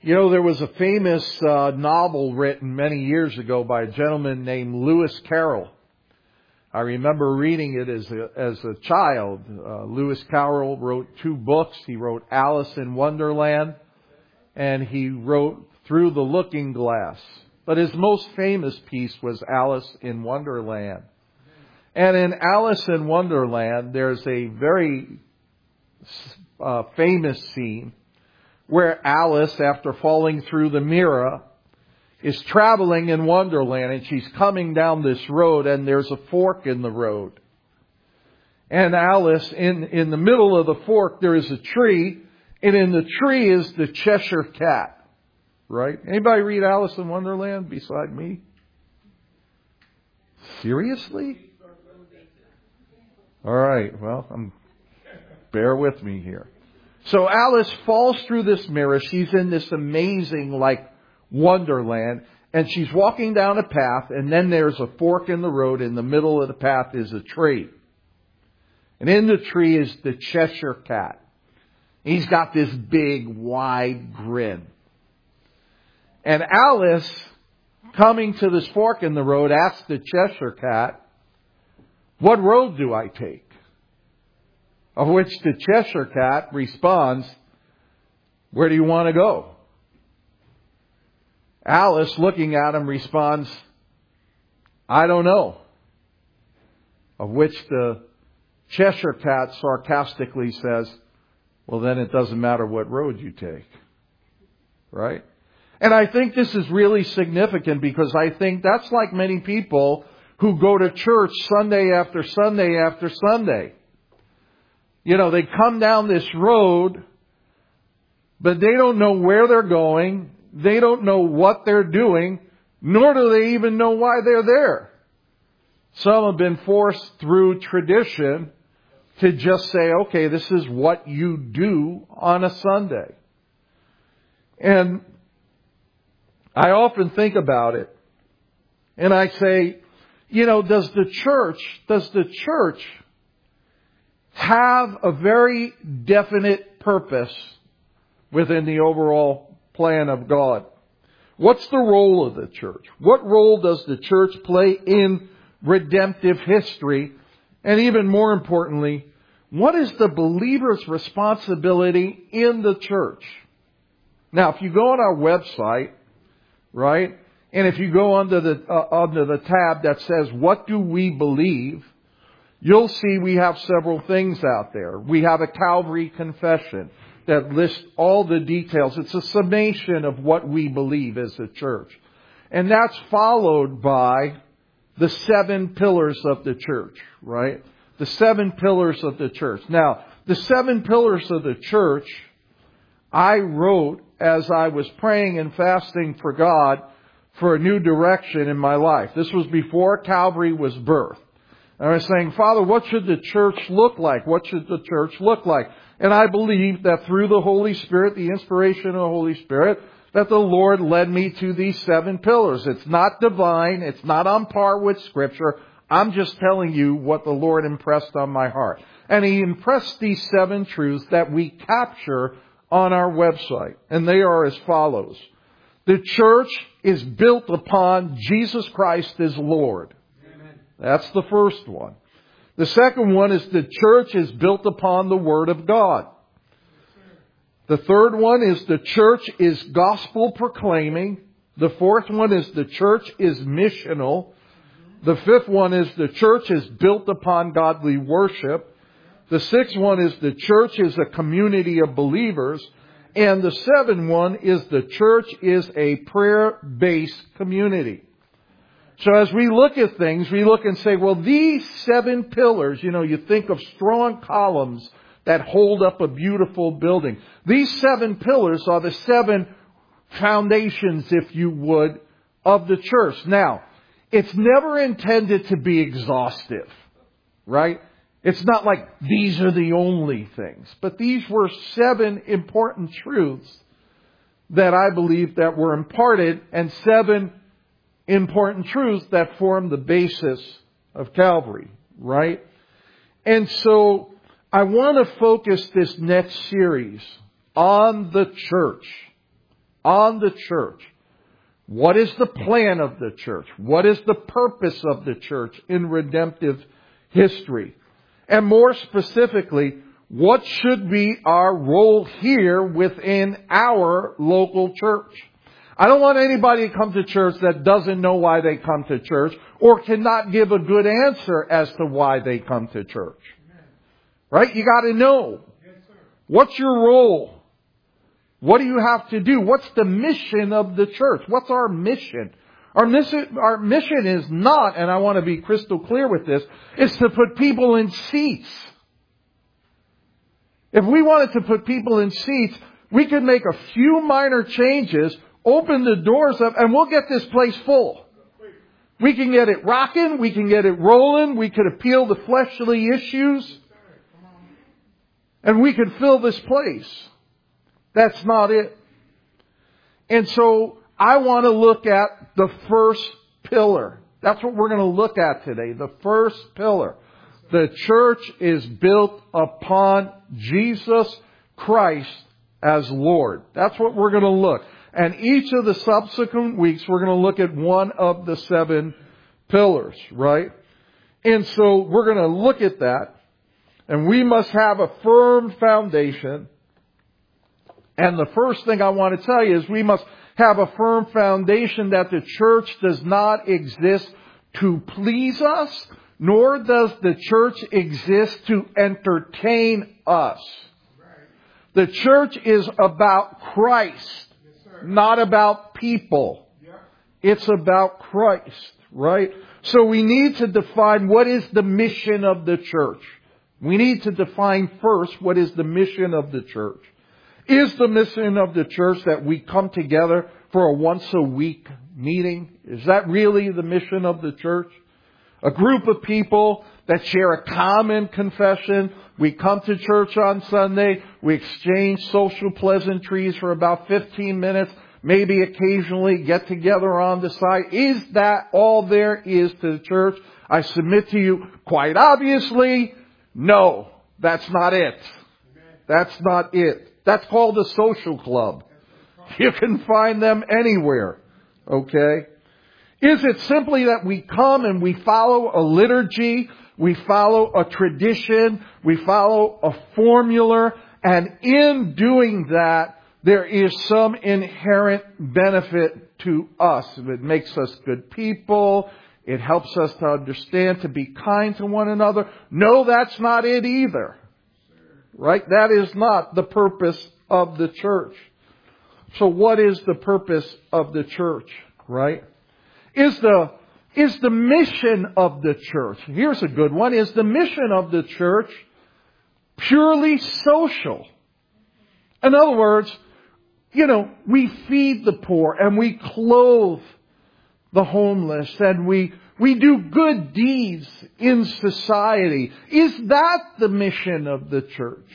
You know, there was a famous novel written many years ago by a gentleman named Lewis Carroll. I remember reading it as a child. Lewis Carroll wrote 2 books. He wrote Alice in Wonderland, and he wrote Through the Looking Glass. But his most famous piece was Alice in Wonderland. And in Alice in Wonderland, there's a very famous scene where Alice, after falling through the mirror, is traveling in Wonderland, and she's coming down this road, and there's a fork in the road. And Alice, in the middle of the fork, there is a tree, and in the tree is the Cheshire Cat. Right? Anybody read Alice in Wonderland beside me? Seriously? All right. Well, bear with me here. So Alice falls through this mirror. She's in this amazing, Wonderland. And she's walking down a path, and then there's a fork in the road. In the middle of the path is a tree. And in the tree is the Cheshire Cat. He's got this big, wide grin. And Alice, coming to this fork in the road, asks the Cheshire Cat, "What road do I take?" Of which the Cheshire Cat responds, "Where do you want to go?" Alice, looking at him, responds, "I don't know." Of which the Cheshire Cat sarcastically says, "Well, then it doesn't matter what road you take." Right? And I think this is really significant because I think that's like many people who go to church Sunday after Sunday after Sunday. You know, they come down this road, but they don't know where they're going. They don't know what they're doing, nor do they even know why they're there. Some have been forced through tradition to just say, okay, this is what you do on a Sunday. And I often think about it, and I say, you know, does the church have a very definite purpose within the overall plan of God? What's the role of the church? What role does the church play in redemptive history? And even more importantly, what is the believer's responsibility in the church? Now, if you go on our website, right, and if you go under the tab that says, "What do we believe?" you'll see we have several things out there. We have a Calvary Confession that lists all the details. It's a summation of what we believe as a church. And that's followed by the 7 pillars of the church, right? The 7 pillars of the church. Now, the 7 pillars of the church, I wrote as I was praying and fasting for God for a new direction in my life. This was before Calvary was birthed. And I was saying, Father, what should the church look like? What should the church look like? And I believe that through the Holy Spirit, the inspiration of the Holy Spirit, that the Lord led me to these 7 pillars. It's not divine. It's not on par with Scripture. I'm just telling you what the Lord impressed on my heart. And He impressed these 7 truths that we capture on our website. And they are as follows. The church is built upon Jesus Christ as Lord. Amen. That's the first one. The second one is the church is built upon the Word of God. The third one is the church is gospel proclaiming. The fourth one is the church is missional. The fifth one is the church is built upon godly worship. The sixth one is the church is a community of believers. And the seventh one is the church is a prayer-based community. So as we look at things, we look and say, well, these 7 pillars, you think of strong columns that hold up a beautiful building. These 7 pillars are the 7 foundations, if you would, of the church. Now, it's never intended to be exhaustive, right? It's not like these are the only things. But these were 7 important truths that I believe that were imparted, and 7 important truths that form the basis of Calvary, right? And so I want to focus this next series on the church. on the church. What is the plan of the church? What is the purpose of the church in redemptive history? And more specifically, what should be our role here within our local church? I don't want anybody to come to church that doesn't know why they come to church or cannot give a good answer as to why they come to church. Right? You got to know. What's your role? What do you have to do? What's the mission of the church? What's our mission? Our mission is not, and I want to be crystal clear with this, is to put people in seats. If we wanted to put people in seats, we could make a few minor changes, open the doors up, and we'll get this place full. We can get it rocking, we can get it rolling, we could appeal to fleshly issues, and we could fill this place. That's not it. And so I want to look at the first pillar. That's what we're going to look at today. The first pillar. The church is built upon Jesus Christ as Lord. That's what we're going to look. And each of the subsequent weeks, we're going to look at one of the 7 pillars, right? And so we're going to look at that. And we must have a firm foundation. And the first thing I want to tell you is we must have a firm foundation that the church does not exist to please us, nor does the church exist to entertain us. The church is about Christ, not about people. It's about Christ, right? So we need to define what is the mission of the church. We need to define first what is the mission of the church. Is the mission of the church that we come together for a once-a-week meeting? Is that really the mission of the church? A group of people that share a common confession. We come to church on Sunday. We exchange social pleasantries for about 15 minutes. Maybe occasionally get together on the side. Is that all there is to the church? I submit to you, quite obviously, no, that's not it. That's not it. That's called a social club. You can find them anywhere. Okay? Is it simply that we come and we follow a liturgy, we follow a tradition, we follow a formula, and in doing that, there is some inherent benefit to us. It makes us good people. It helps us to understand, to be kind to one another. No, that's not it either. Right? That is not the purpose of the church. So what is the purpose of the church? Right? Is the mission of the church, here's a good one, is the mission of the church purely social? In other words, we feed the poor and we clothe the homeless and we do good deeds in society. Is that the mission of the church?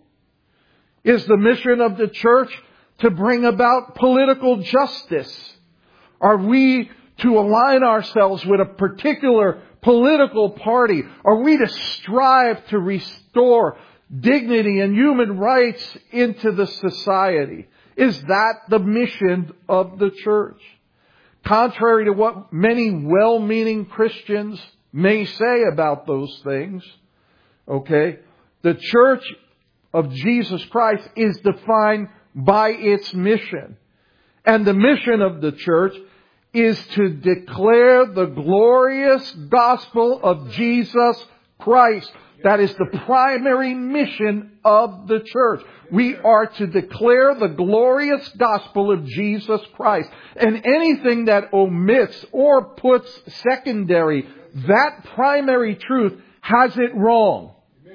Is the mission of the church to bring about political justice? Are we to align ourselves with a particular political party? Are we to strive to restore dignity and human rights into the society? Is that the mission of the church? Contrary to what many well-meaning Christians may say about those things, okay, the church of Jesus Christ is defined by its mission. And the mission of the church is to declare the glorious gospel of Jesus Christ. That is the primary mission of the church. We are to declare the glorious gospel of Jesus Christ. And anything that omits or puts secondary that primary truth has it wrong.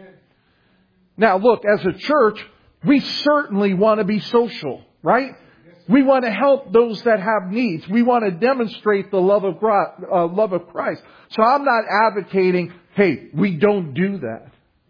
Now look, as a church, we certainly want to be social, right? We want to help those that have needs. We want to demonstrate the love of Christ. So I'm not advocating, hey, we don't do that.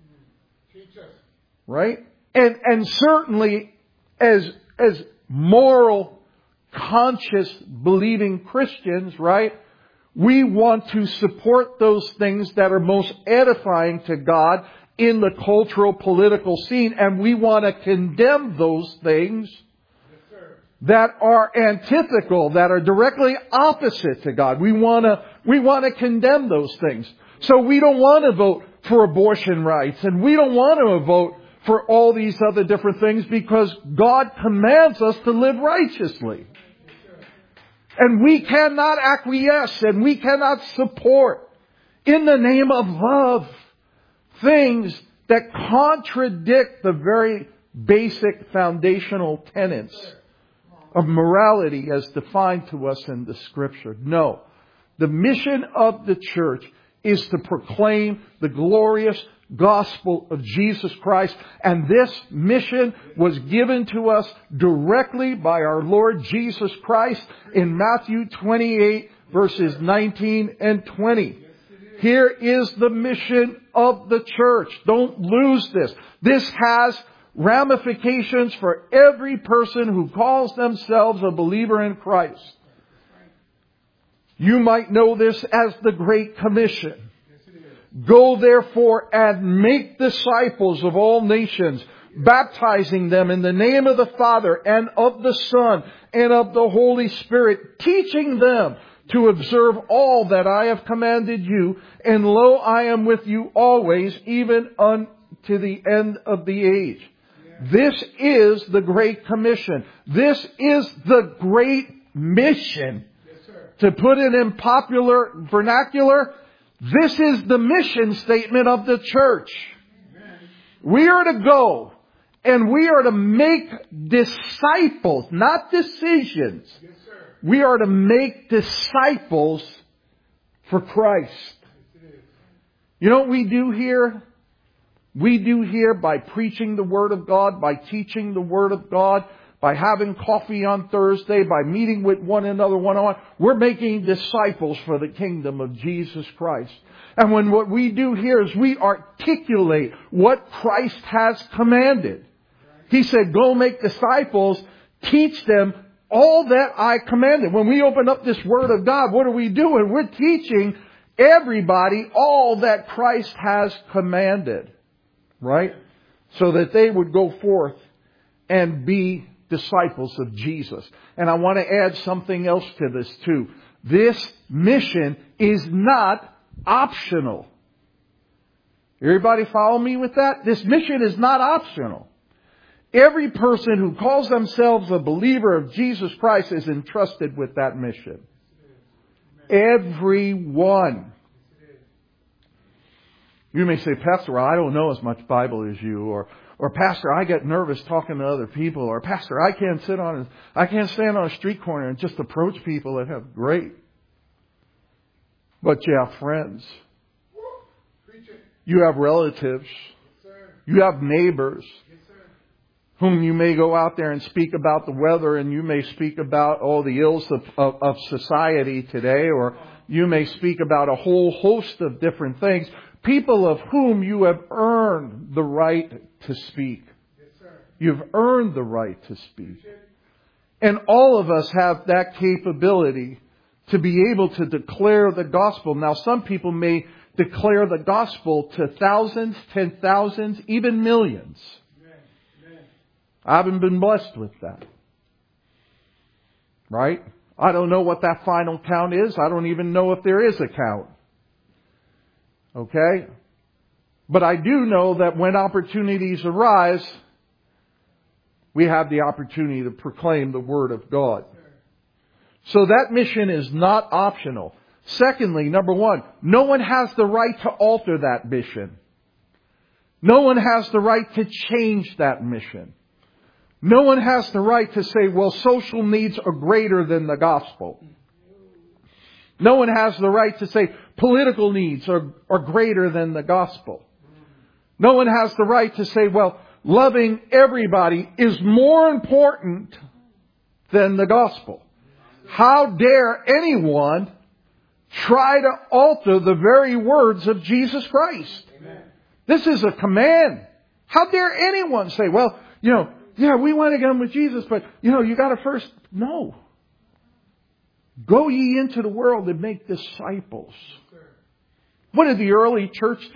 Right? And certainly as moral, conscious, believing Christians, right? We want to support those things that are most edifying to God in the cultural, political scene. And we want to condemn those things that are antithetical, that are directly opposite to God. We want to condemn those things. So we don't want to vote for abortion rights, and we don't want to vote for all these other different things, because God commands us to live righteously. And we cannot acquiesce and we cannot support, in the name of love, things that contradict the very basic foundational tenets of morality as defined to us in the Scripture. No. The mission of the church is to proclaim the glorious gospel of Jesus Christ. And this mission was given to us directly by our Lord Jesus Christ in Matthew 28 verses 19 and 20. Here is the mission of the church. Don't lose this. This has ramifications for every person who calls themselves a believer in Christ. You might know this as the Great Commission. Go therefore and make disciples of all nations, baptizing them in the name of the Father and of the Son and of the Holy Spirit, teaching them to observe all that I have commanded you. And lo, I am with you always, even unto the end of the age. This is the Great Commission. This is the Great Mission. To put it in popular vernacular, this is the mission statement of the church. We are to go and we are to make disciples, not decisions. We are to make disciples for Christ. You know what we do here? We do here by preaching the Word of God, by teaching the Word of God, by having coffee on Thursday, by meeting with one another one-on-one. We're making disciples for the kingdom of Jesus Christ. And when what we do here is we articulate what Christ has commanded. He said, go make disciples, teach them all that I commanded. When we open up this Word of God, what are we doing? We're teaching everybody all that Christ has commanded. Right? So that they would go forth and be disciples of Jesus. And I want to add something else to this too. This mission is not optional. Everybody follow me with that? This mission is not optional. Every person who calls themselves a believer of Jesus Christ is entrusted with that mission. Everyone. You may say, Pastor, well, I don't know as much Bible as you, or Pastor, I get nervous talking to other people, or Pastor, I can't stand on a street corner and just approach people that have great. But you have friends. You have relatives. You have neighbors whom you may go out there and speak about the weather, and you may speak about all the ills of society today, or you may speak about a whole host of different things. People of whom you have earned the right to speak. You've earned the right to speak. And all of us have that capability to be able to declare the gospel. Now, some people may declare the gospel to thousands, 10,000s, even millions. I haven't been blessed with that. Right? I don't know what that final count is. I don't even know if there is a count. Okay? But I do know that when opportunities arise, we have the opportunity to proclaim the Word of God. So that mission is not optional. Secondly, number one, no one has the right to alter that mission. No one has the right to change that mission. No one has the right to say, well, social needs are greater than the gospel. No one has the right to say political needs are greater than the gospel. No one has the right to say, well, loving everybody is more important than the gospel. How dare anyone try to alter the very words of Jesus Christ? Amen. This is a command. How dare anyone say, well, we want to get on with Jesus, but, you got to first... No. Go ye into the world and make disciples. What did the early church do?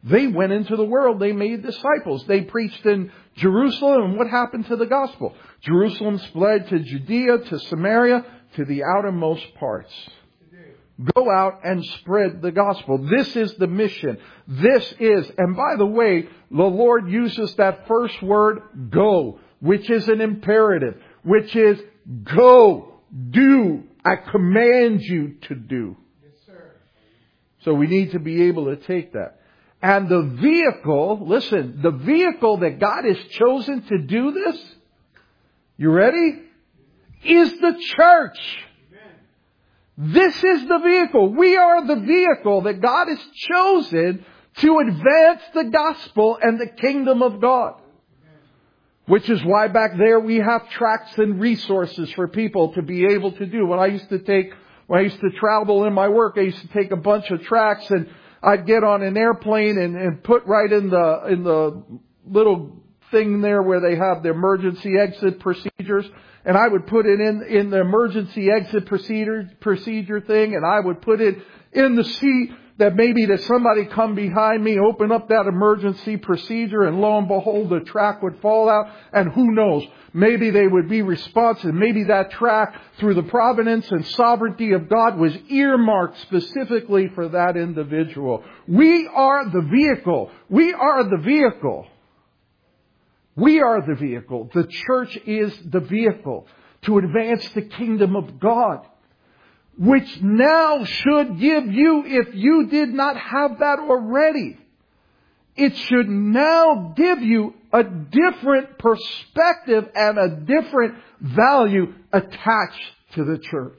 They went into the world. They made disciples. They preached in Jerusalem. And what happened to the gospel? Jerusalem spread to Judea, to Samaria, to the outermost parts. Go out and spread the gospel. This is the mission. This is, and by the way, the Lord uses that first word, go, which is an imperative, which is go, do. I command you to do. Yes, sir. So we need to be able to take that. And the vehicle, listen, the vehicle that God has chosen to do this, you ready? Is the church. This is the vehicle. We are the vehicle that God has chosen to advance the gospel and the kingdom of God. Which is why back there we have tracts and resources for people to be able to do. When I used to travel in my work, I used to take a bunch of tracts and I'd get on an airplane and put right in the little thing there where they have the emergency exit procedures. And I would put it in the emergency exit procedure thing, and I would put it in the seat that maybe that somebody come behind me, open up that emergency procedure, and lo and behold, the track would fall out. And who knows, maybe they would be responsive. Maybe that track, through the providence and sovereignty of God, was earmarked specifically for that individual. We are the vehicle. We are the vehicle. We are the vehicle. The church is the vehicle to advance the kingdom of God, which now should give you, if you did not have that already, it should now give you a different perspective and a different value attached to the church.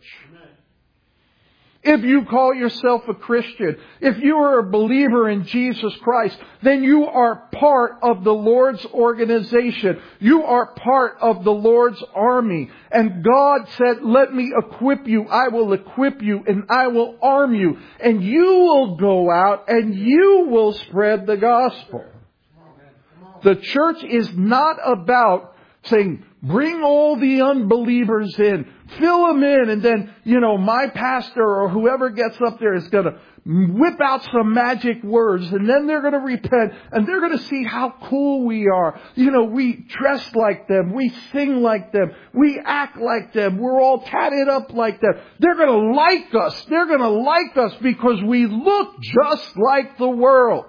If you call yourself a Christian, if you are a believer in Jesus Christ, then you are part of the Lord's organization. You are part of the Lord's army. And God said, let me equip you. I will equip you and I will arm you. And you will go out and you will spread the gospel. The church is not about saying, bring all the unbelievers in, fill them in, and then, my pastor or whoever gets up there is going to whip out some magic words, and then they're going to repent, and they're going to see how cool we are. We dress like them, we sing like them, we act like them, we're all tatted up like them. They're going to like us. They're going to like us because we look just like the world.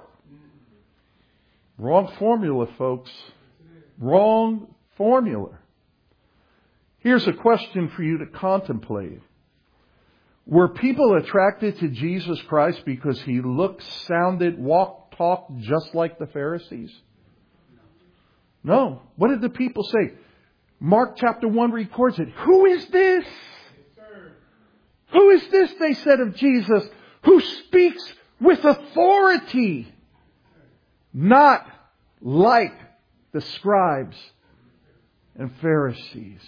Wrong formula, folks. Wrong formula. Here's a question for you to contemplate. Were people attracted to Jesus Christ because He looked, sounded, walked, talked just like the Pharisees? No. What did the people say? Mark chapter 1 records it. Who is this? Who is this, they said of Jesus, who speaks with authority, not like the scribes and Pharisees?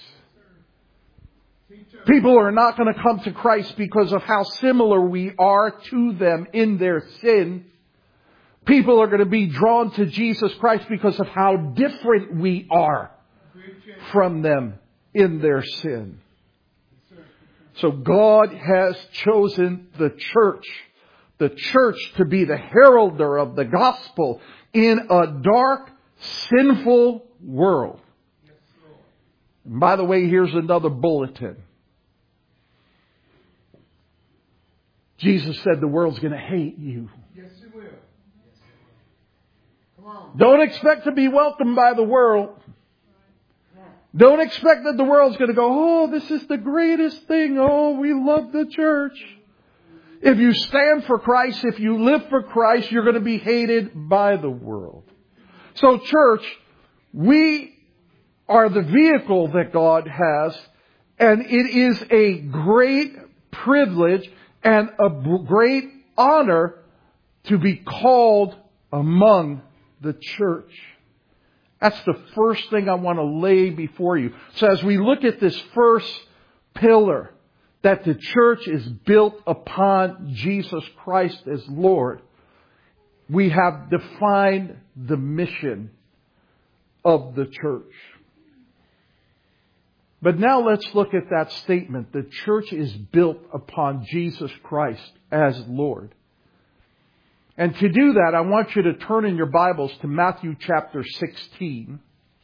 People are not going to come to Christ because of how similar we are to them in their sin. People are going to be drawn to Jesus Christ because of how different we are from them in their sin. So God has chosen the church to be the heralder of the gospel in a dark, sinful world. And by the way, here's another bulletin. Jesus said the world's going to hate you. Yes, it will. Come on. Don't expect to be welcomed by the world. Don't expect that the world's going to go, oh, this is the greatest thing. Oh, we love the church. If you stand for Christ, if you live for Christ, you're going to be hated by the world. So church, we are the vehicle that God has, and it is a great privilege and a great honor to be called among the church. That's the first thing I want to lay before you. So as we look at this first pillar, that the church is built upon Jesus Christ as Lord, we have defined the mission of the church. But now let's look at that statement. The church is built upon Jesus Christ as Lord. And to do that, I want you to turn in your Bibles to Matthew chapter 16.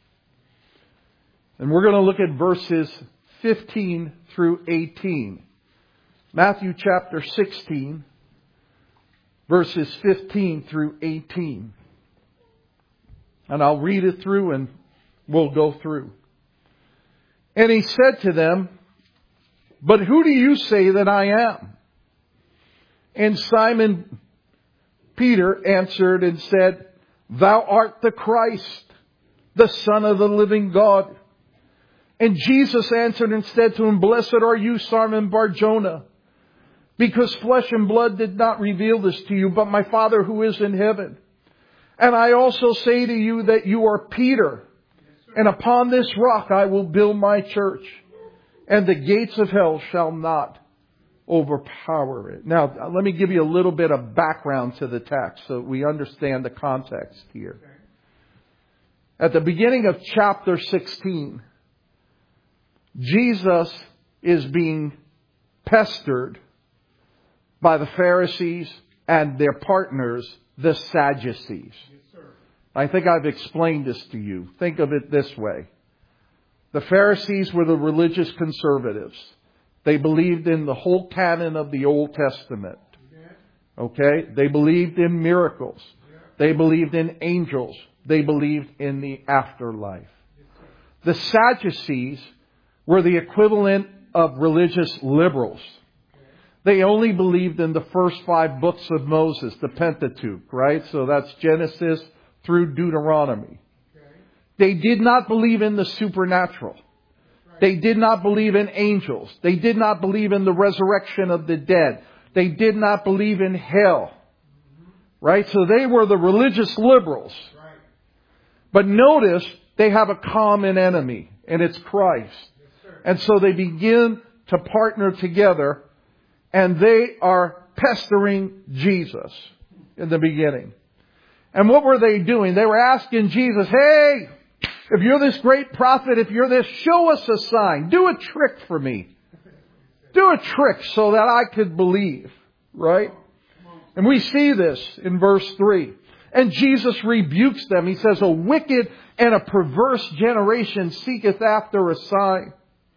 And we're going to look at verses 15 through 18. Matthew chapter 16, verses 15 through 18. And I'll read it through and we'll go through. And he said to them, "But who do you say that I am?" And Simon Peter answered and said, "Thou art the Christ, the Son of the living God." And Jesus answered and said to him, "Blessed are you, Simon Bar-Jonah, because flesh and blood did not reveal this to you, but my Father who is in heaven. And I also say to you that you are Peter, and upon this rock I will build my church, and the gates of hell shall not overpower it." Now, let me give you a little bit of background to the text so we understand the context here. At the beginning of chapter 16, Jesus is being pestered by the Pharisees and their partners, the Sadducees. I think I've explained this to you. Think of it this way. The Pharisees were the religious conservatives. They believed in the whole canon of the Old Testament. Okay? They believed in miracles. They believed in angels. They believed in the afterlife. The Sadducees were the equivalent of religious liberals. They only believed in the first 5 books of Moses, the Pentateuch, right? So that's Genesis through Deuteronomy. They did not believe in the supernatural. They did not believe in angels. They did not believe in the resurrection of the dead. They did not believe in hell. Right? So they were the religious liberals. But notice they have a common enemy, and it's Christ. And so they begin to partner together, and they are pestering Jesus in the beginning. And what were they doing? They were asking Jesus, "Hey, if you're this great prophet, if you're this, show us a sign. Do a trick for me. Do a trick so that I could believe." Right? And we see this in verse 3. And Jesus rebukes them. He says, "A wicked and a perverse generation seeketh after a sign."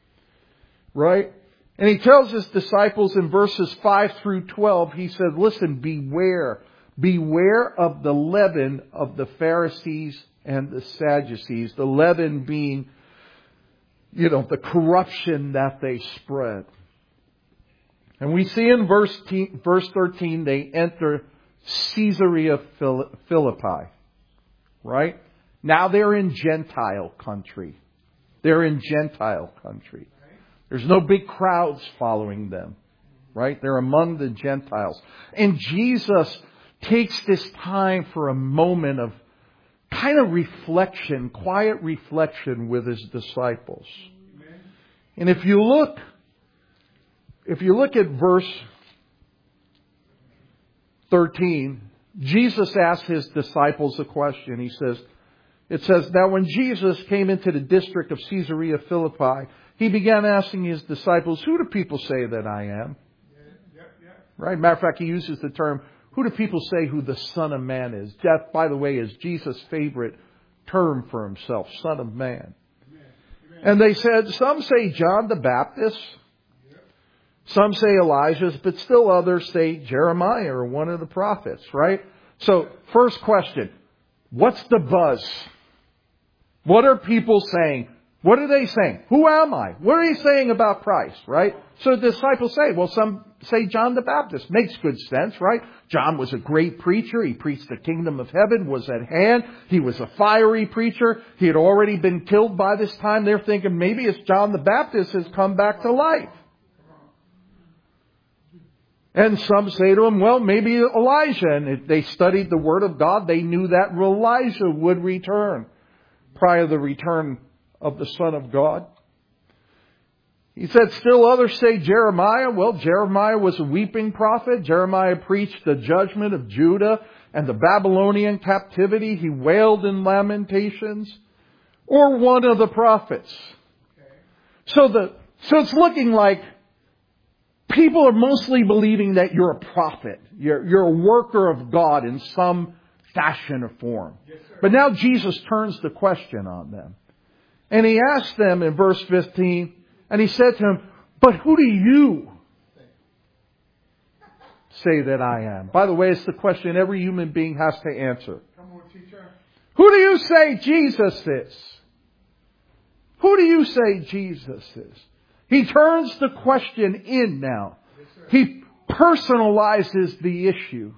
Right? And he tells his disciples in verses 5 through 12, he said, "Listen, beware. Beware of the leaven of the Pharisees and the Sadducees." The leaven being, the corruption that they spread. And we see in verse 13, they enter Caesarea Philippi. Right? Now they're in Gentile country. They're in Gentile country. There's no big crowds following them. Right? They're among the Gentiles. And Jesus takes this time for a moment of kind of reflection, quiet reflection with his disciples. And if you look at verse 13, Jesus asks his disciples a question. It says, "Now when Jesus came into the district of Caesarea Philippi, he began asking his disciples, 'Who do people say that I am?'" Right? Matter of fact, he uses the term, "Who do people say who the Son of Man is?" That, by the way, is Jesus' favorite term for himself, Son of Man. And they said, "Some say John the Baptist. Some say Elijah, but still others say Jeremiah or one of the prophets," right? So, first question, what's the buzz? What are people saying? What are they saying? Who am I? What are they saying about Christ, right? So the disciples say, well, some say John the Baptist. Makes good sense, right? John was a great preacher. He preached the kingdom of heaven was at hand. He was a fiery preacher. He had already been killed by this time. They're thinking maybe it's John the Baptist has come back to life. And some say to him, well, maybe Elijah. And if they studied the Word of God, they knew that Elijah would return prior to the return of the Son of God. He said, still others say Jeremiah. Well, Jeremiah was a weeping prophet. Jeremiah preached the judgment of Judah and the Babylonian captivity. He wailed in Lamentations. Or one of the prophets. So it's looking like people are mostly believing that you're a prophet. You're a worker of God in some fashion or form. But now Jesus turns the question on them. And He asked them in verse 15, and He said to them, but who do you say that I am? By the way, it's the question every human being has to answer. Come on, teacher. Who do you say Jesus is? Who do you say Jesus is? He turns the question in now. Yes, sir. He personalizes the issue.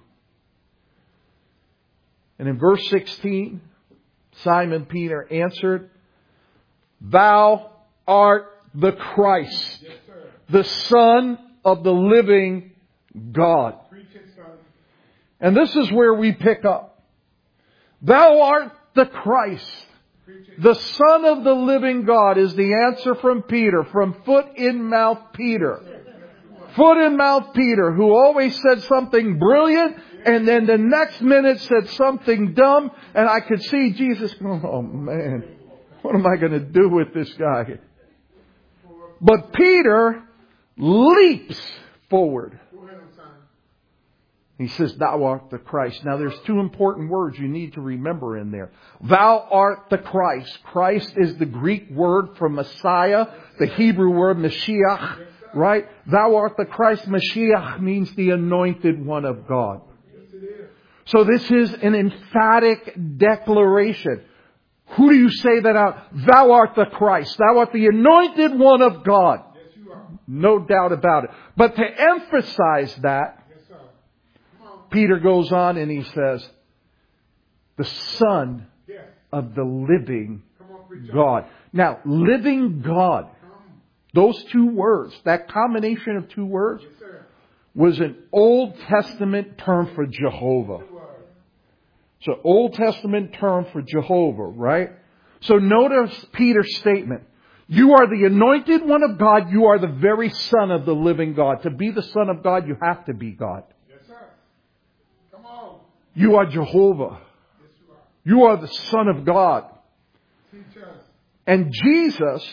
And in verse 16, Simon Peter answered, Thou art the Christ, Yes, sir. the Son of the living God. Preach it, son. And this is where we pick up. Thou art the Christ, Preach it. the Son of the living God is the answer from Peter, from foot in mouth Peter. Foot in mouth Peter, who always said something brilliant and then the next minute said something dumb, and I could see Jesus going, oh man, what am I going to do with this guy? But Peter leaps forward. Go ahead, son. He says, Thou art the Christ. Now there's two important words you need to remember in there. Thou art the Christ. Christ is the Greek word for Messiah, the Hebrew word Mashiach, right? Thou art the Christ. Mashiach means the anointed one of God. Yes, it is. So this is an emphatic declaration. Who do you say that thou art the Christ? Thou art the anointed one of God. Yes, you are. No doubt about it. But to emphasize that, Yes, sir. Come on. Peter goes on and he says, the Son Yes. of the living Come on, preacher. God. Now, living God, Come. those two words, that combination of two words, Yes, sir. was an Old Testament term for Jehovah. You are. So Old Testament term for Jehovah, right? So notice Peter's statement. You are the anointed one of God. You are the very Son of the living God. To be the Son of God, you have to be God. Yes, sir. Come on. You are Jehovah. Yes, you are. You are the Son of God. Teach us. And Jesus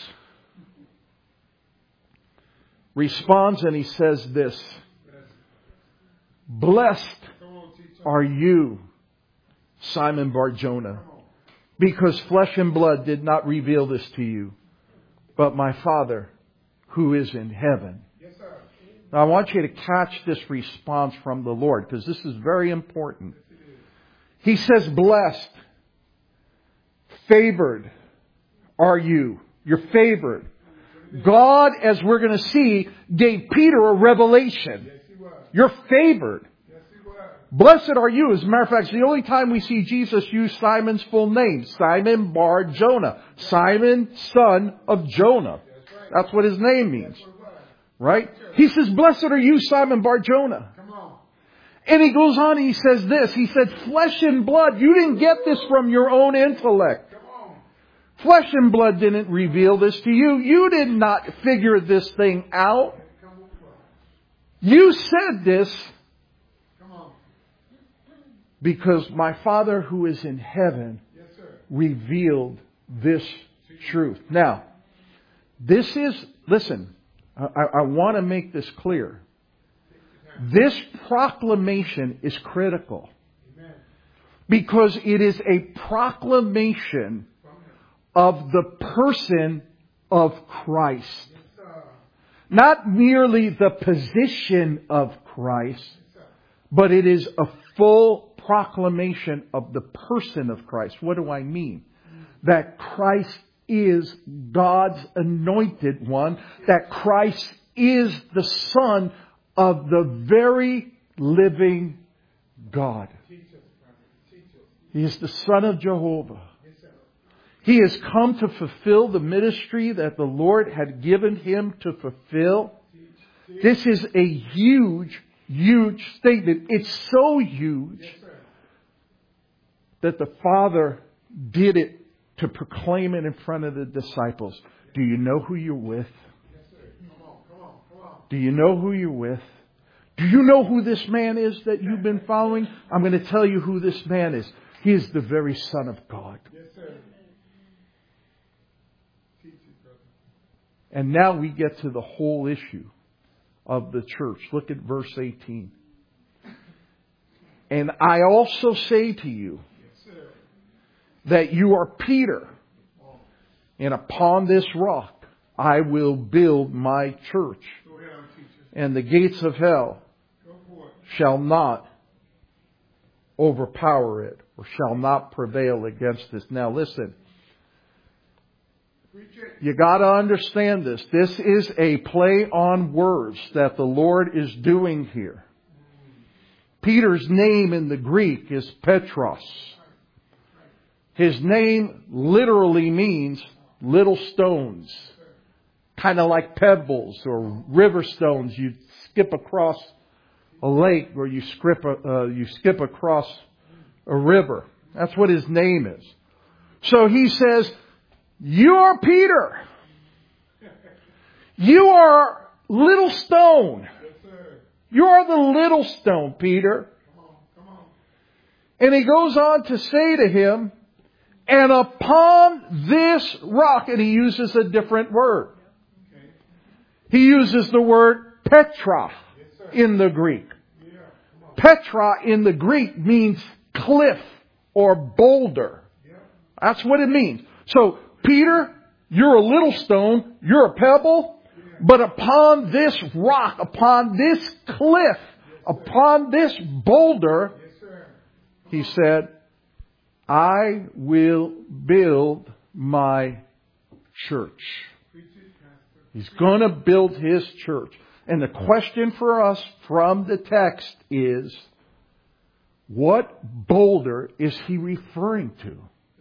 responds and He says this, Blessed Come on, teacher. are you, Simon Bar-Jonah, Come on. because flesh and blood did not reveal this to you, but my Father who is in heaven. Yes, sir. Now I want you to catch this response from the Lord, because this is very important. He says, blessed, favored are you. You're favored. God, as we're going to see, gave Peter a revelation. Yes, you are. You're favored. Yes, you are. Blessed are you. As a matter of fact, it's the only time we see Jesus use Simon's full name. Simon Bar-Jonah. Simon, son of Jonah. That's right. That's what his name means. That's what it was. Right? He says, Blessed are you, Simon Bar-Jonah. Come on. And he goes on and he says this. He said, flesh and blood. You didn't get this from your own intellect. Come on. Flesh and blood didn't reveal this to you. You did not figure this thing out. Come on. You said this Come on. because my Father who is in heaven Yes, sir. revealed this truth. Now, this is, listen, I want to make this clear. This proclamation is critical Amen. because it is a proclamation From him. of the person of Christ. Yes, sir. Not merely the position of Christ, Yes, sir. but it is a full proclamation of the person of Christ. What do I mean? That Christ is God's anointed one. That Christ is the Son of the very living God. Teach us, brother. Teach us. He is the Son of Jehovah. Yes, sir. He has come to fulfill the ministry that the Lord had given him to fulfill. Teach. This is a huge, huge statement. It's so huge Yes, sir. that the Father did it to proclaim it in front of the disciples. Do you know who you're with? Yes, sir. Come on. Come on. Come on. Do you know who you're with? Do you know who this man is that you've been following? I'm going to tell you who this man is. He is the very Son of God. Yes, sir. Teach it, brother. And now we get to the whole issue of the church. Look at verse 18. And I also say to you that you are Peter, and upon this rock I will build my church, and the gates of hell shall not overpower it, or shall not prevail against this. Now listen, you got to understand this. This is a play on words that the Lord is doing here. Peter's name in the Greek is Petros. His name literally means little stones, kind of like pebbles or river stones you skip across a lake, or you skip across a river. That's what his name is. So he says, you are Peter. You are little stone. You are the little stone, Peter. Come on. And he goes on to say to him, and upon this rock, and he uses a different word. Okay. He uses the word Petra in the Greek. Yeah. Come on. Petra in the Greek means cliff or boulder. Yeah. That's what it means. So, Peter, you're a little stone, you're a pebble, but upon this rock, upon this cliff, upon this boulder, Yes, sir. he said, I will build my church. Preach it, Pastor. He's going to build his church. And the question for us from the text is, what boulder is he referring to?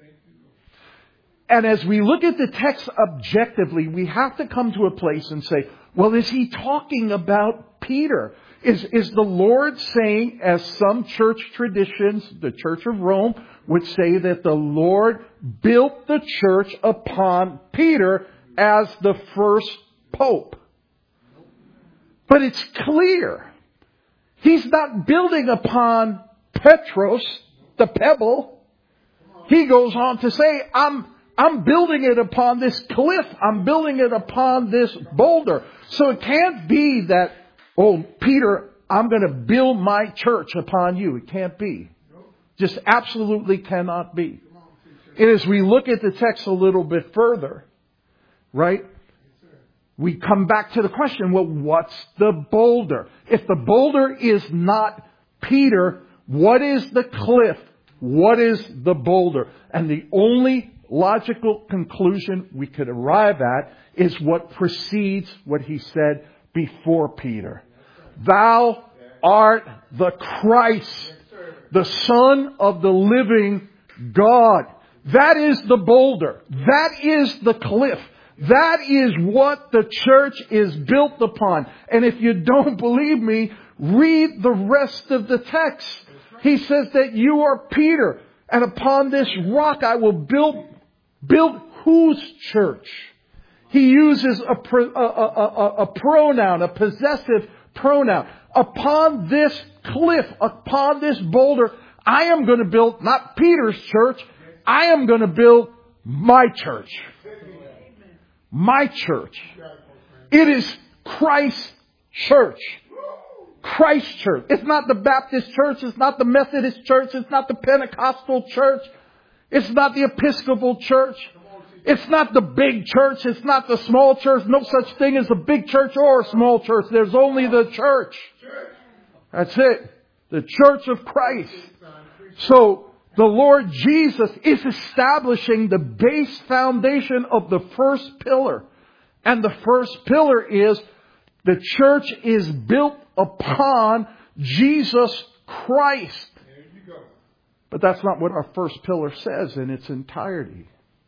And as we look at the text objectively, we have to come to a place and say, well, is he talking about Peter? Is the Lord saying, as some church traditions, the Church of Rome, would say that the Lord built the church upon Peter as the first pope? But it's clear. He's not building upon Petros, the pebble. He goes on to say, I'm building it upon this cliff. I'm building it upon this boulder. So it can't be that, oh, Peter, I'm going to build my church upon you. It can't be. Just absolutely cannot be. And as we look at the text a little bit further, right, we come back to the question, well, what's the boulder? If the boulder is not Peter, what is the cliff? What is the boulder? And the only logical conclusion we could arrive at is what precedes what he said before Peter. Thou art the Christ, the Son of the living God. That is the boulder. That is the cliff. That is what the church is built upon. And if you don't believe me, read the rest of the text. He says that you are Peter, and upon this rock I will build whose church? He uses a pronoun, a possessive pronoun. Upon this cliff, upon this boulder, I am going to build not Peter's church, I am going to build my church. My church. It is Christ's church. Christ's church. It's not the Baptist church. It's not the Methodist church. It's not the Pentecostal church. It's not the Episcopal church. It's not the big church. It's not the small church. No such thing as a big church or a small church. There's only the church. That's it. The church of Christ. So the Lord Jesus is establishing the base foundation of the first pillar. And the first pillar is the church is built upon Jesus Christ. But that's not what our first pillar says in its entirety.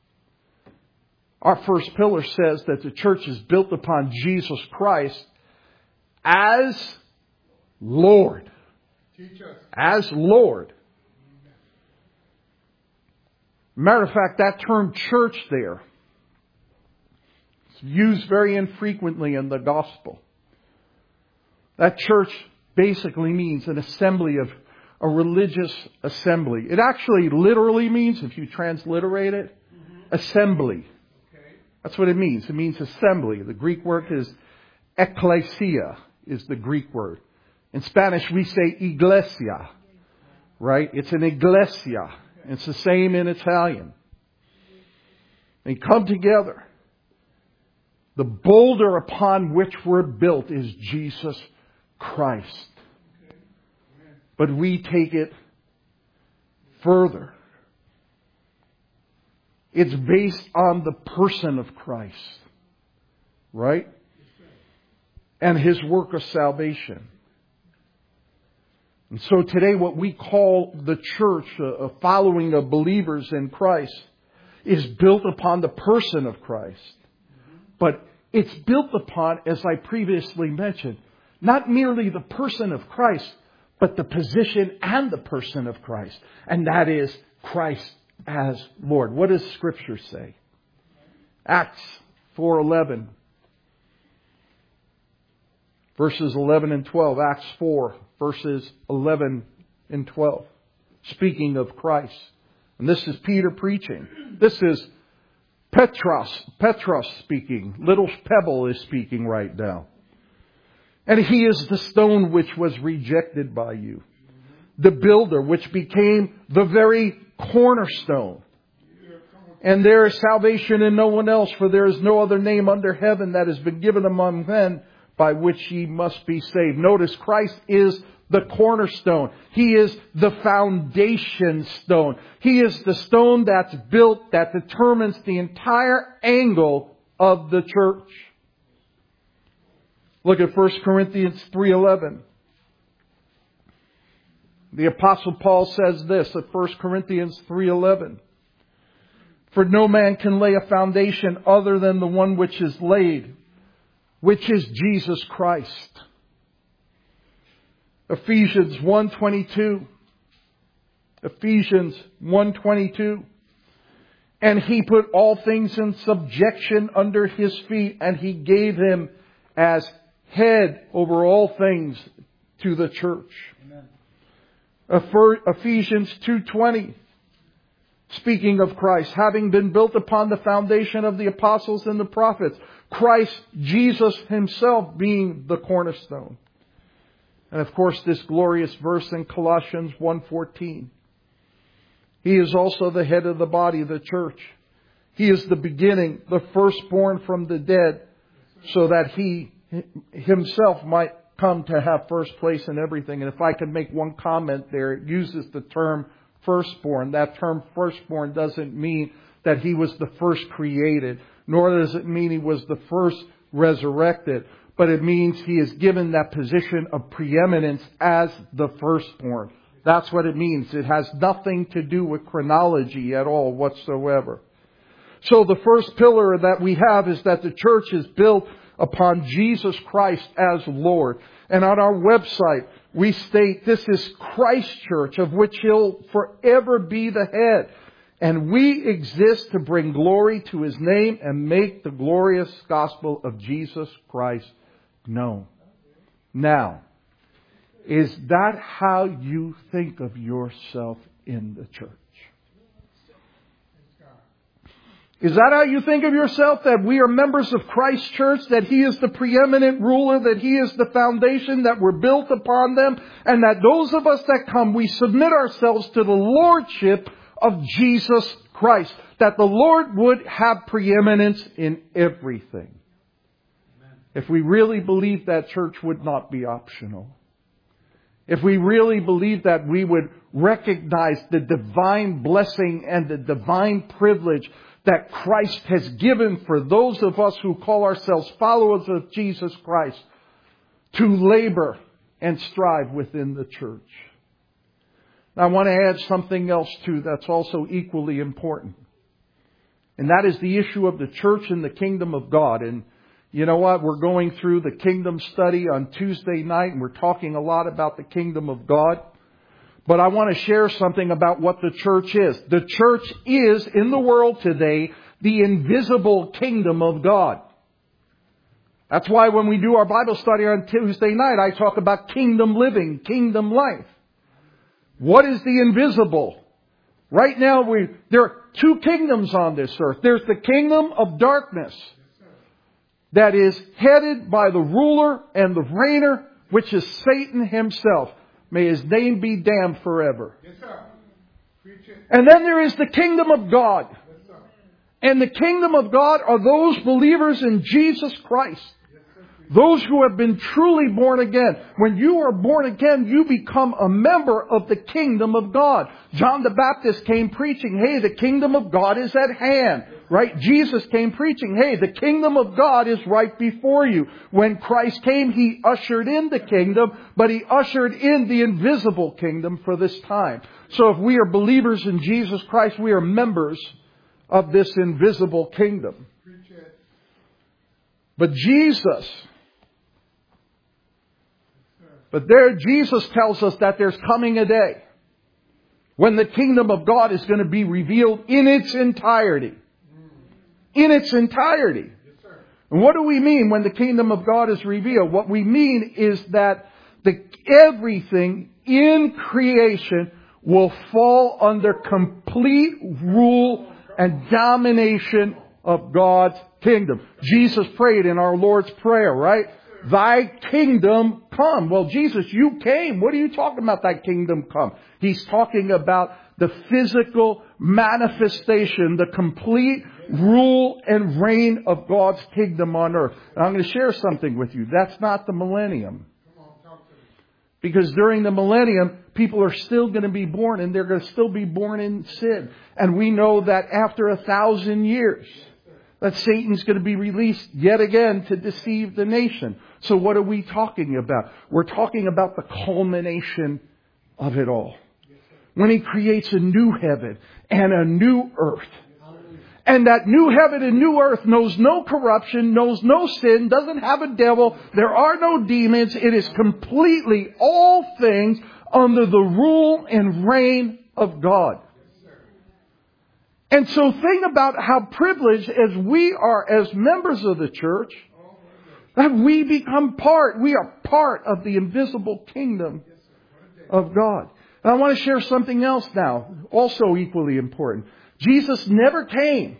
Our first pillar says that the church is built upon Jesus Christ as Lord. As Lord. Matter of fact, that term church there is used very infrequently in the gospel. That church basically means an assembly of a religious assembly. It actually literally means, if you transliterate it, assembly. That's what it means. It means assembly. The Greek word is ekklesia. is the Greek word. In Spanish, we say iglesia, right? It's an iglesia. It's the same in Italian. They come together. The boulder upon which we're built is Jesus Christ. But we take it further. It's based on the person of Christ, right? And His work of salvation. And so today what we call the church, a following of believers in Christ, is built upon the person of Christ. But it's built upon, as I previously mentioned, not merely the person of Christ, but the position and the person of Christ. And that is Christ as Lord. What does Scripture say? Acts 4:11. Verses 11 and 12. Acts 4, verses 11 and 12. Speaking of Christ. And this is Peter preaching. This is Petros speaking. Little pebble is speaking right now. And he is the stone which was rejected by you. The builder which became the very cornerstone. And there is salvation in no one else, for there is no other name under heaven that has been given among men by which ye must be saved. Notice Christ is the cornerstone. He is the foundation stone. He is the stone that's built that determines the entire angle of the church. Look at 1 Corinthians 3:11. The Apostle Paul says this at 1 Corinthians 3:11. For no man can lay a foundation other than the one which is laid, which is Jesus Christ. Ephesians 1:22. Ephesians 1:22. And He put all things in subjection under His feet, and He gave Him as head over all things to the church. Amen. Ephesians 2:20. Speaking of Christ, having been built upon the foundation of the apostles and the prophets, Christ Jesus Himself being the cornerstone. And of course, this glorious verse in Colossians 1:14. He is also the head of the body, the church. He is the beginning, the firstborn from the dead, so that He Himself might come to have first place in everything. And if I could make one comment there, it uses the term firstborn. That term firstborn doesn't mean that He was the first created, nor does it mean He was the first resurrected, but it means He is given that position of preeminence as the firstborn. That's what it means. It has nothing to do with chronology at all whatsoever. So the first pillar that we have is that the church is built upon Jesus Christ as Lord. And on our website, we state this is Christ's church, of which He'll forever be the head. And we exist to bring glory to His name and make the glorious gospel of Jesus Christ known. Now, is that how you think of yourself in the church? Is that how you think of yourself? That we are members of Christ's church? That He is the preeminent ruler? That He is the foundation? That we're built upon them? And that those of us that come, we submit ourselves to the lordship of Jesus Christ. That the Lord would have preeminence in everything. Amen. If we really believe that, church would not be optional. If we really believe that, we would recognize the divine blessing and the divine privilege that Christ has given for those of us who call ourselves followers of Jesus Christ to labor and strive within the church. Now, I want to add something else too that's also equally important. And that is the issue of the church and the kingdom of God. And you know what? We're going through the kingdom study on Tuesday night, and we're talking a lot about the kingdom of God. But I want to share something about what the church is. The church is, in the world today, the invisible kingdom of God. That's why when we do our Bible study on Tuesday night, I talk about kingdom living, kingdom life. What is the invisible? Right now, there are two kingdoms on this earth. There's the kingdom of darkness. that is headed by the ruler and the reigner, which is Satan himself. May his name be damned forever. Yes, sir. Preach it. And then there is the kingdom of God. Yes, sir. And the kingdom of God are those believers in Jesus Christ. Yes, sir. Those who have been truly born again. When you are born again, you become a member of the kingdom of God. John the Baptist came preaching, hey, the kingdom of God is at hand. Right? Jesus came preaching, hey, the kingdom of God is right before you. When Christ came, He ushered in the kingdom, but He ushered in the invisible kingdom for this time. So if we are believers in Jesus Christ, we are members of this invisible kingdom. Preach it. But Jesus tells us that there's coming a day when the kingdom of God is going to be revealed in its entirety. In its entirety. Yes, sir. And what do we mean when the kingdom of God is revealed? What we mean is that everything in creation will fall under complete rule and domination of God's kingdom. Jesus prayed in our Lord's Prayer, right? Thy kingdom come. Well, Jesus, you came. What are you talking about, thy kingdom come? He's talking about the physical manifestation, the complete rule and reign of God's kingdom on earth. And I'm going to share something with you. That's not the millennium. Come on, talk to me. Because during the millennium, people are still going to be born, and they're going to still be born in sin. And we know that after 1,000 years, that Satan's going to be released yet again to deceive the nation. So what are we talking about? We're talking about the culmination of it all. When He creates a new heaven and a new earth. And that new heaven and new earth knows no corruption, knows no sin, doesn't have a devil. There are no demons. It is completely all things under the rule and reign of God. And so think about how privileged as we are as members of the church, that we are part of the invisible kingdom of God. And I want to share something else now, also equally important. Jesus never came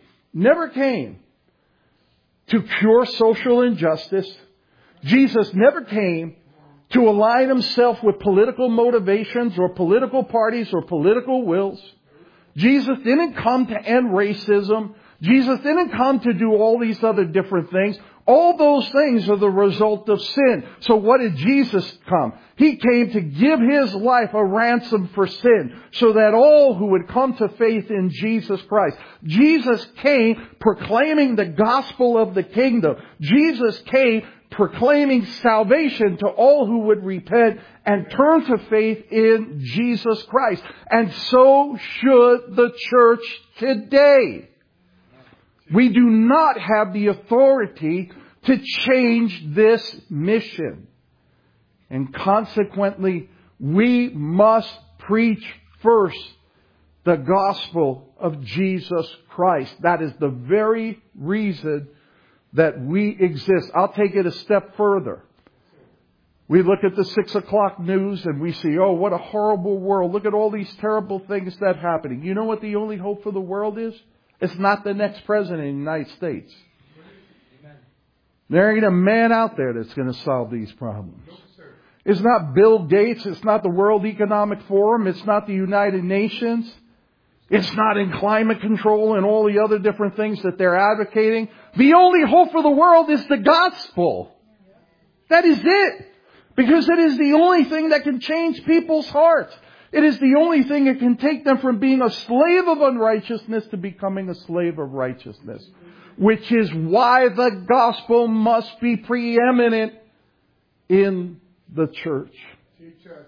to cure social injustice. Jesus never came to align Himself with political motivations or political parties or political wills. Jesus didn't come to end racism. Jesus didn't come to do all these other different things. All those things are the result of sin. So what did Jesus come? He came to give His life a ransom for sin, so that all who would come to faith in Jesus Christ. Jesus came proclaiming the gospel of the kingdom. Jesus came proclaiming salvation to all who would repent and turn to faith in Jesus Christ. And so should the church today. We do not have the authority to change this mission. And consequently, we must preach first the gospel of Jesus Christ. That is the very reason that we exist. I'll take it a step further. We look at the 6 o'clock news and we see, oh, what a horrible world. Look at all these terrible things that are happening. You know what the only hope for the world is? It's not the next president of the United States. Amen. There ain't a man out there that's going to solve these problems. No, sir. It's not Bill Gates. It's not the World Economic Forum. It's not the United Nations. It's not in climate control and all the other different things that they're advocating. The only hope for the world is the gospel. That is it. Because it is the only thing that can change people's hearts. It is the only thing that can take them from being a slave of unrighteousness to becoming a slave of righteousness. Which is why the gospel must be preeminent in the church. Teach us.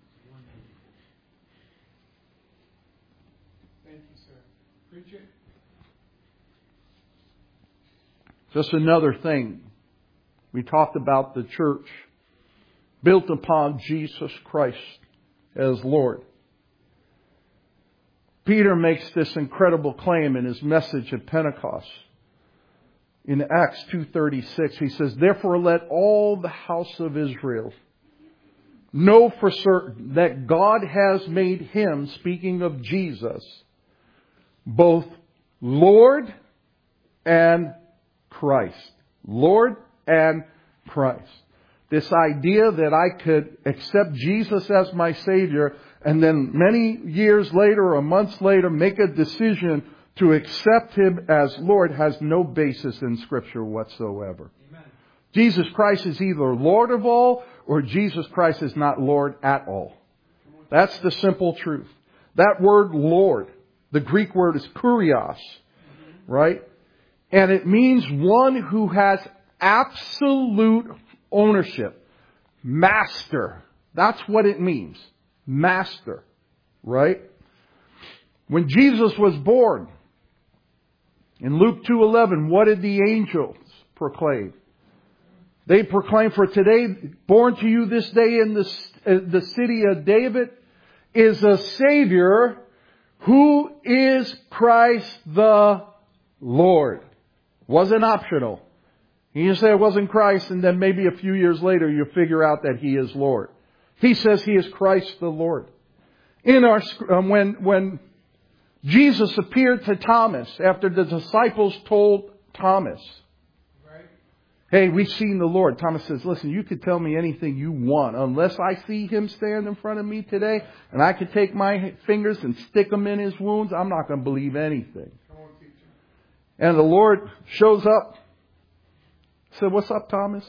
Thank you, sir. Preach it. Just another thing. We talked about the church built upon Jesus Christ as Lord. Peter makes this incredible claim in his message at Pentecost. In Acts 2:36, he says, "Therefore let all the house of Israel know for certain that God has made Him," speaking of Jesus, "both Lord and Christ." Lord and Christ. This idea that I could accept Jesus as my Savior and then many years later or months later make a decision to accept Him as Lord has no basis in Scripture whatsoever. Amen. Jesus Christ is either Lord of all or Jesus Christ is not Lord at all. That's the simple truth. That word Lord, the Greek word is kurios, right? And it means one who has absolute ownership. Master. That's what it means. Master. Right? When Jesus was born, in Luke 2:11, what did the angels proclaim? They proclaimed, for today, born to you this day in the city of David is a Savior who is Christ the Lord. Wasn't optional. You just say it wasn't Christ, and then maybe a few years later you figure out that He is Lord. He says He is Christ the Lord. When Jesus appeared to Thomas after the disciples told Thomas, Right. hey, we've seen the Lord. Thomas says, listen, you could tell me anything you want unless I see Him stand in front of me today and I could take my fingers and stick them in His wounds. I'm not going to believe anything. Come on, teacher. And the Lord shows up. Said, what's up, Thomas?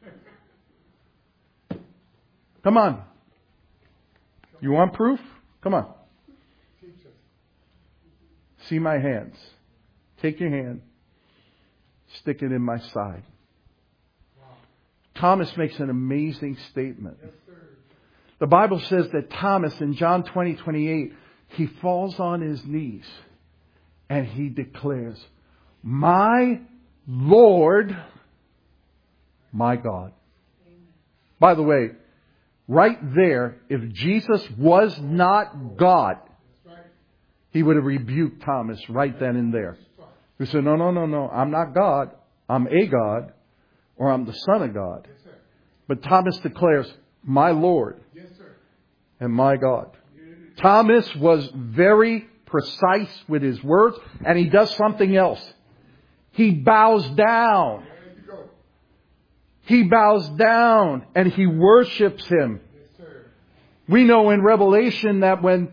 Come on. You want proof? Come on. Teach us. See my hands. Take your hand. Stick it in my side. Wow. Thomas makes an amazing statement. Yes, sir. The Bible says that Thomas in John 20:28, he falls on his knees and he declares, my Lord, my God. By the way, right there, if Jesus was not God, That's right. He would have rebuked Thomas right then and there. He said, no, I'm not God. I'm a God, or I'm the Son of God. Yes, sir. But Thomas declares, my Lord Yes, sir. and my God. Thomas was very precise with his words, and he does something else. He bows down. There you go. He bows down and he worships Him. Yes, sir. We know in Revelation that when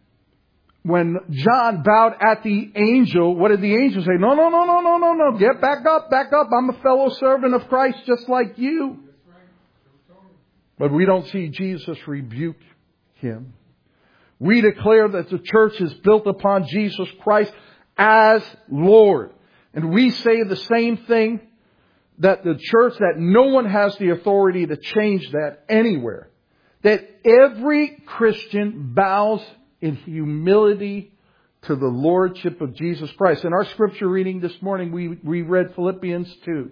John bowed at the angel, what did the angel say? No. Get back up. I'm a fellow servant of Christ just like you. That's right. Don't tell me. But we don't see Jesus rebuke him. We declare that the church is built upon Jesus Christ as Lord. And we say the same thing, that the church, that no one has the authority to change that anywhere. That every Christian bows in humility to the Lordship of Jesus Christ. In our scripture reading this morning, we read Philippians 2.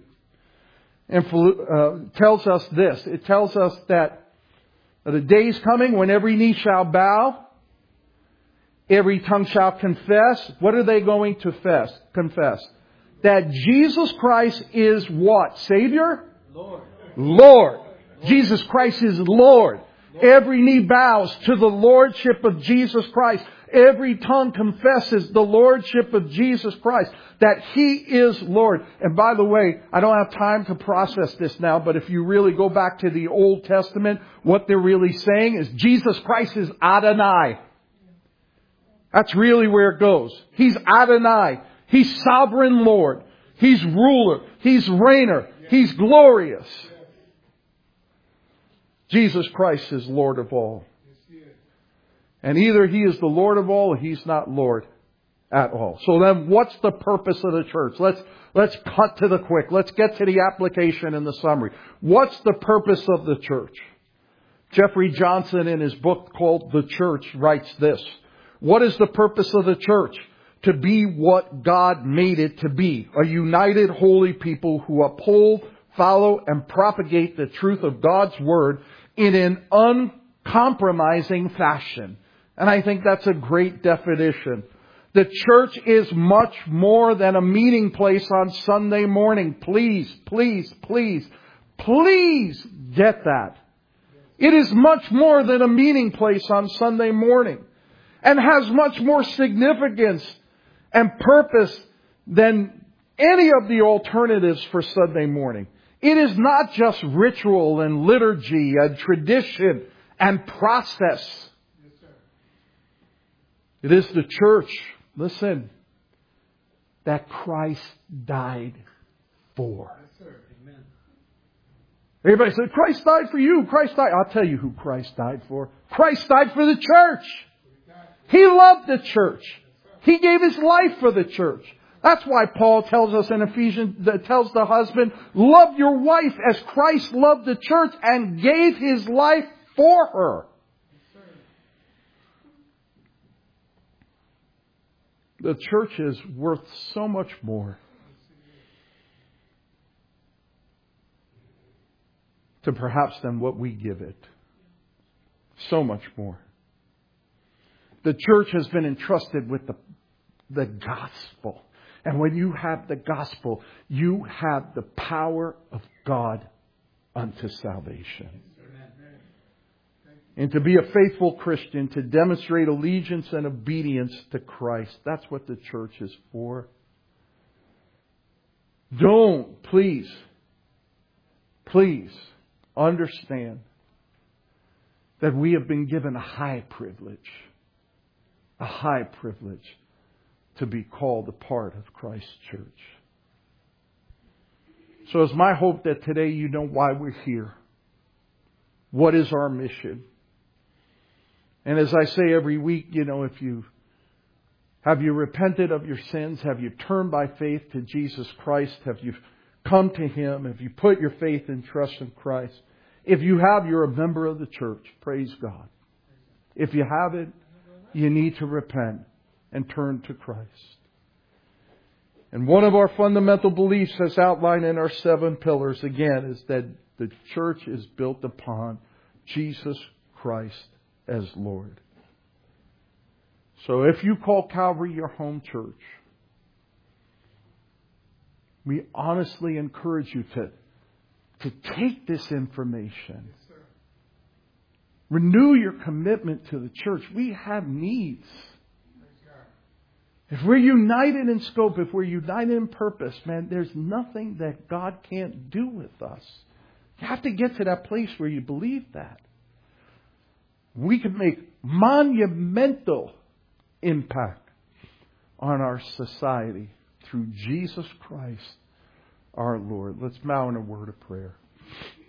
And tells us this. It tells us that the day is coming when every knee shall bow, every tongue shall confess. What are they going to confess? That Jesus Christ is what? Savior? Lord. Jesus Christ is Lord. Every knee bows to the Lordship of Jesus Christ. Every tongue confesses the Lordship of Jesus Christ. That He is Lord. And by the way, I don't have time to process this now, but if you really go back to the Old Testament, what they're really saying is Jesus Christ is Adonai. That's really where it goes. He's Adonai. He's sovereign Lord. He's ruler. He's reigner. He's glorious. Jesus Christ is Lord of all. And either He is the Lord of all or He's not Lord at all. So then what's the purpose of the church? Let's cut to the quick. Let's get to the application and the summary. What's the purpose of the church? Jeffrey Johnson, in his book called The Church, writes this. What is the purpose of the church? To be what God made it to be. A united holy people who uphold, follow, and propagate the truth of God's Word in an uncompromising fashion. And I think that's a great definition. The church is much more than a meeting place on Sunday morning. Please get that. It is much more than a meeting place on Sunday morning, and has much more significance and purpose than any of the alternatives for Sunday morning. It is not just ritual and liturgy and tradition and process. Yes, sir. It is the church, listen, that Christ died for. Yes, sir. Amen. Everybody said, Christ died for you. Christ died. I'll tell you who Christ died for. Christ died for the church. He loved the church. He gave His life for the church. That's why Paul tells us in Ephesians, tells the husband, love your wife as Christ loved the church and gave His life for her. The church is worth so much more to perhaps than what we give it. So much more. The church has been entrusted with the gospel. And when you have the gospel, you have the power of God unto salvation. And to be a faithful Christian, to demonstrate allegiance and obedience to Christ. That's what the church is for. Don't, please understand that we have been given a high privilege to be called a part of Christ's church. So it's my hope that today you know why we're here. What is our mission? And as I say every week, have you repented of your sins? Have you turned by faith to Jesus Christ? Have you come to Him? Have you put your faith and trust in Christ? If you have, you're a member of the church. Praise God. If you haven't, you need to repent and turn to Christ. And one of our fundamental beliefs, as outlined in our 7 pillars, again, is that the church is built upon Jesus Christ as Lord. So if you call Calvary your home church, we honestly encourage you to take this information. Yes, sir. Renew your commitment to the church. We have needs. Praise God. If we're united in scope, if we're united in purpose, man, there's nothing that God can't do with us. You have to get to that place where you believe that. We can make monumental impact on our society through Jesus Christ, our Lord. Let's bow in a word of prayer.